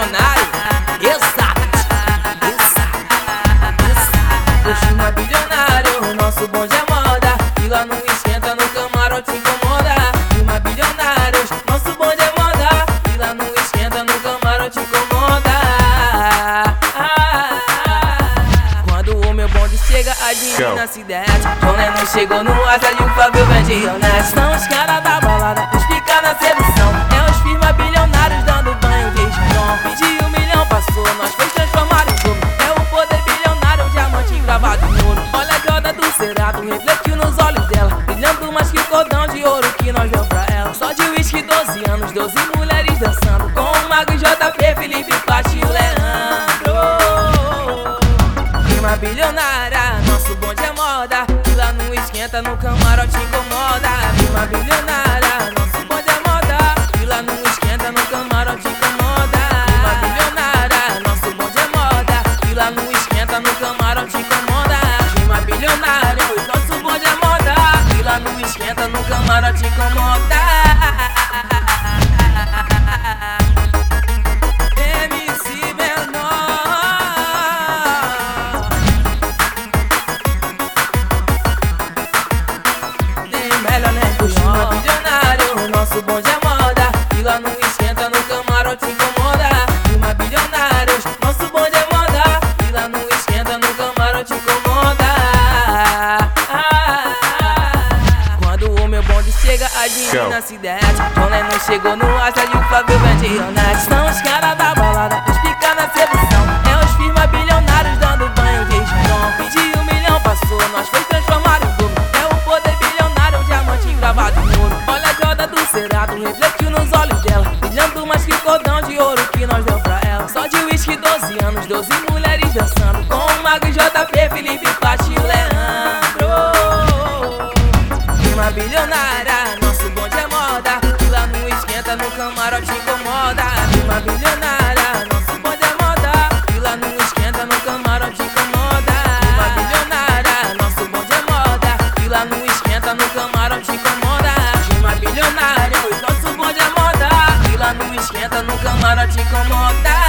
bilionário. Exato. O firma bilionário, nosso bonde é moda. E lá não esquenta, no camarote incomoda. Firma bilionários, nosso bonde é moda. E lá não esquenta, no camarote incomoda. Quando o meu bonde chega, as meninas se desce. Quando não chegou no asa e o Fábio vende honesto. São os caras da balada, os pica na sedução. É os firma bilionários dando banho de escão. Pediu 1 milhão, passou, nós foi transformado em dobro. É o poder bilionário, diamante gravado em ouro. Olha a joda do Cerato, refletiu nos olhos dela, brilhando mais que o cordão de ouro que nós deu pra ela. Só de uísque, 12 anos, 12 mulheres dançando, com o Mago JP, Felipe Patti e o Leandro. Firma bilionária, nosso bonde é moda. E lá não esquenta, no camarote incomoda. Firma bilionária, nosso bonde é moda. E lá não esquenta, no camarote incomoda. Firma bilionária, nosso bonde é moda. E lá não esquenta, no camarote incomoda. Firma bilionária, nosso bonde é moda. E lá não esquenta, no camarote incomoda. O firma bilionário, nosso bonde é moda. E lá não esquenta, no camarote incomoda. Firma bilionários, nosso bonde é moda. E lá não esquenta, no camarote incomoda. Quando o meu bonde chega, as meninas se desce. Quando não chegou no asa e o Fábio vende honesto. São os caras da balada, os pica na sedução. É os firma bilionários dando banho de escão. Pediu 1 milhão, passou, nós foi transformado em dobro. É o poder bilionário, diamante gravado em ouro. Olha a joda do Cerato, refletiu nos olhos dela, brilhando mais que o cordão de ouro que nós deu pra ela. Só de uísque, 12 anos, 12 mulheres dançando, com o Mago JP, Felipe Patti e o Leandro. Firma bilionária, nosso bonde é moda. E lá não esquenta, no camarote incomoda. Firma bilionária, nosso bonde é moda. E lá não esquenta, no camarote incomoda. Firma bilionária, nosso bonde é moda. E lá não esquenta, no camarote incomoda. Firma bilionária, nosso bonde é moda. E lá não esquenta, no camarote incomoda.